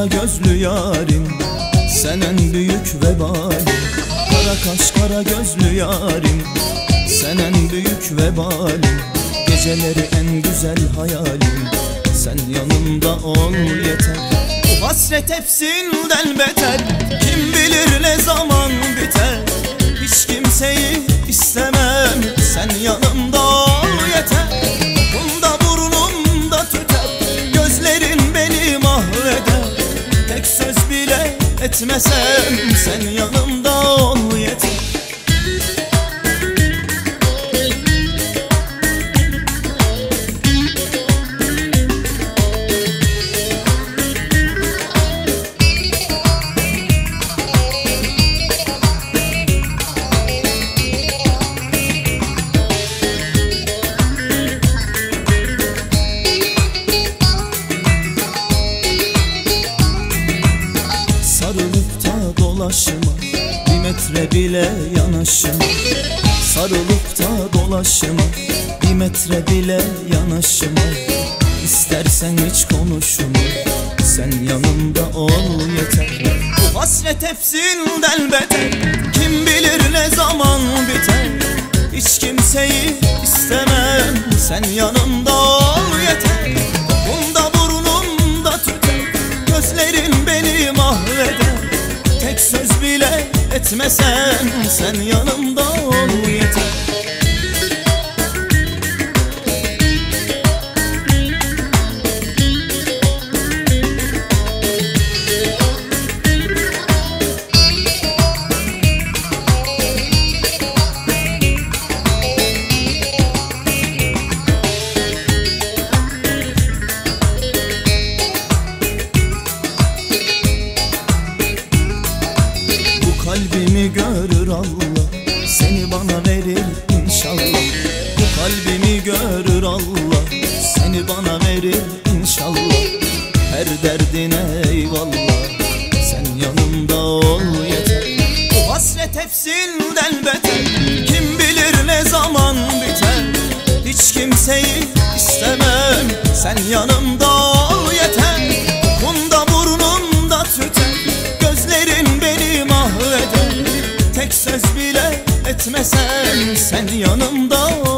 kara gözlü yarim, sen en büyük vebalim. Kara kaş kara gözlü yarim, sen en büyük vebalim. Geceleri en güzel hayalim, sen yanımda ol yeter. Bu hasret hepsinden beter, kim bilir ne zaman biter. Hiç kimseyi istemem, sen yanımda ol yeter. Bunda burnumda tüter, gözlerin beni mahveder. Tek söz bile etmesem, sen yanımda ol yeter. Sarılıp da dolaşma, bir metre bile yanaşma. Sarılıp da dolaşma, bir metre bile yanaşma. İstersen hiç konuşma, sen yanımda ol yeter. Bu hasret hepsinden beter, kim bilir ne zaman biter. Hiç kimseyi istemem, sen yanımda ol yeter. Bunda burnumda tüter, gözlerin beni mahveder. Tek söz bile etmesen, sen yanımda ol yeter. Kalbimi görür Allah, seni bana verir inşallah. Bu kalbimi görür Allah, seni bana verir inşallah. Her derdine eyvallah, sen yanımda ol yeter. Bu hasret hepsinden beter, kim bilir ne zaman biter. Hiç kimseyi istemem, sen yanımda ol yeter. Bunda burnumda tüter, gözlerin beni mahveder. Tek söz bile etmesen, sen yanımda ol.